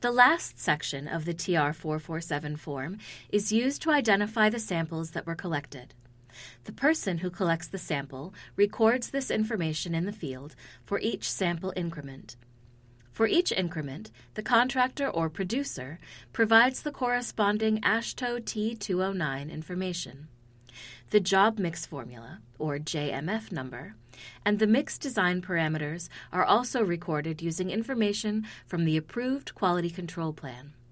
The last section of the TR-447 form is used to identify the samples that were collected. The person who collects the sample records this information in the field for each sample increment. For each increment, the contractor or producer provides the corresponding AASHTO T209 information. The job mix formula, or JMF number, and the mix design parameters are also recorded using information from the approved quality control plan.